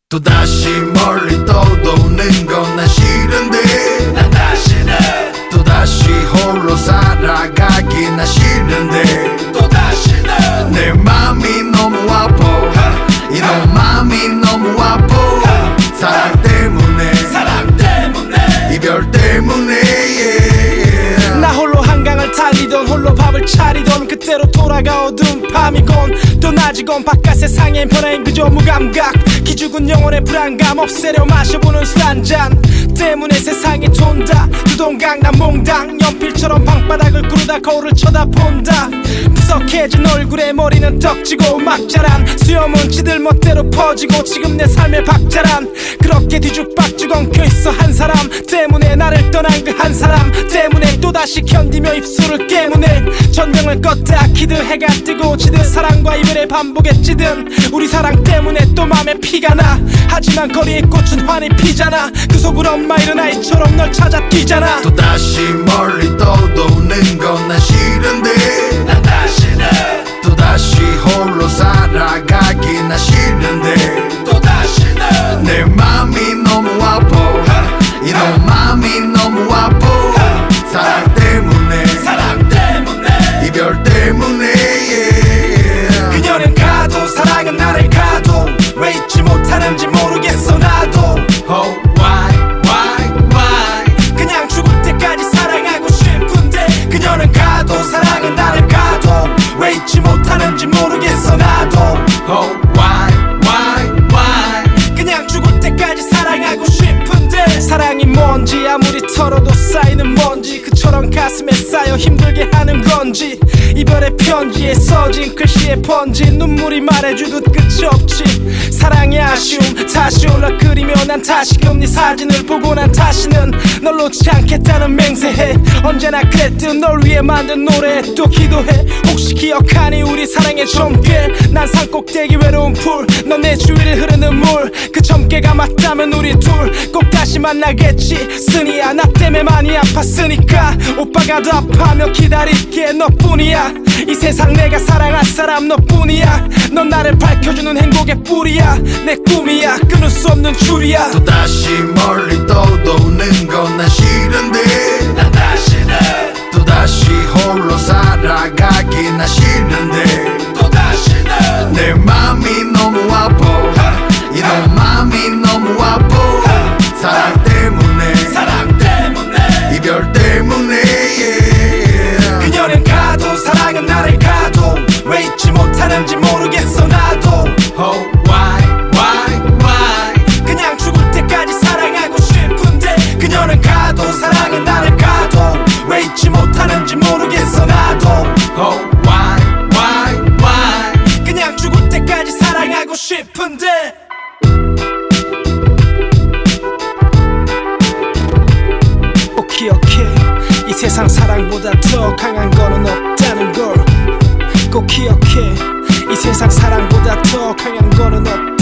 또다시 멀리 떠도는 건 난 싫은데 난 다시는 또다시 홀로 살아가기 난 싫은데 또다시는 내 맘이 너무 아파 이런 맘이 너무 아파 사랑 때문에 이별 때문에 나 홀로 한강을 달리던 홀로 밥을 차리던 그때로 돌아가 어두운 밤이건 또 낮이건 바깥 세상엔 변화엔 그저 무감각 기죽은 영혼의 불안감 없애려 마셔보는 술 한잔 때문에 세상이 돈다 두동강 난 몽당 연필처럼 방바닥을 구르다 거울을 쳐다본다 푸석해진 얼굴에 머리는 떡지고 막 자란 수염은 지들 멋대로 퍼지고 지금 내 삶의 박자란 그렇게 뒤죽박죽 엉켜있어 한 사람 때문에 나를 떠난 그 한 사람 때문에 또다시 견디며 입술을 깨무네 전병을 껐다 키듯 해가 뜨고 지듯 사랑과 이별의 반복했지든 우리 사랑 때문에 또 맘에 피가 나 하지만 거리에 꽃은 환히 피잖아 그 속을 엄마 이른 아이처럼 널 찾아 뛰잖아 또다시 멀리 떠도는 건 난 싫은데 난 다시는 또다시 홀로 살아가기 난 싫은데 또다시는 내 맘이 너무 아파 이런 맘이 너무 아파 사랑 때문에 이별 때문에 그녀는 가도 사랑은 나를 가도 왜 잊지 못하는지 모르겠어 나도 Oh why 그냥 죽을 때까지 사랑하고 싶은데 그녀는 가도 사랑은 나를 가도 왜 잊지 못하는지 모르겠어 나도 Oh why 그냥 죽을 때까지 사랑하고 싶은데 사랑이 뭔지 아무리 털어도 쌓이는 먼지 그처럼 가슴에 쌓여 힘들게 하는 건지 이별의 편지에 써진 글씨에 번진 눈물이 말해주듯 끝이 없지 사랑의 아쉬움 다시 올라 그리며 난 다시금 네 사진을 보고 난 다시는 널 놓지 않겠다는 맹세해 언제나 그랬듯 널 위해 만든 노래에 또 기도해 혹시 기억하니 우리 사랑의 점괘 난 산꼭대기 외로운 풀 넌 내 주위를 흐르는 물 그 점괘가 맞다면 우리 둘 꼭 다시 만나겠지 쓰니야 나 때문에 많이 아팠으니까 오빠가 더 아파하며 기다릴게 너뿐이야 이 세상 내가 사랑할 사람 너뿐이야 넌 나를 밝혀주는 행복의 뿌리야 내 꿈이야 끊을 수 없는 줄이야 또다시 멀리 떠도는 건 난 싫은데 난 다시는 또다시 홀로 살아가기 난 싫은데 또다시는 내 맘이 너무 아파 이런 맘이 너무 아파 사랑 때문에 이별 때문에 그녀는 가도 사랑은 나를 가도 왜 잊지 못하는지 모르겠어 나도 Oh why 그냥 죽을 때까지 사랑하고 싶은데 그녀는 가도 사랑은 나를 가도 왜 잊지 못하는지 모르겠어 나도 Oh why 그냥 죽을 때까지 사랑하고 싶은데 꼭 기억해 이 세상 사랑보다 더 강한 거는 없다는 걸 꼭 기억해 이 세상 사랑보다 더 강한 거는 없다는 걸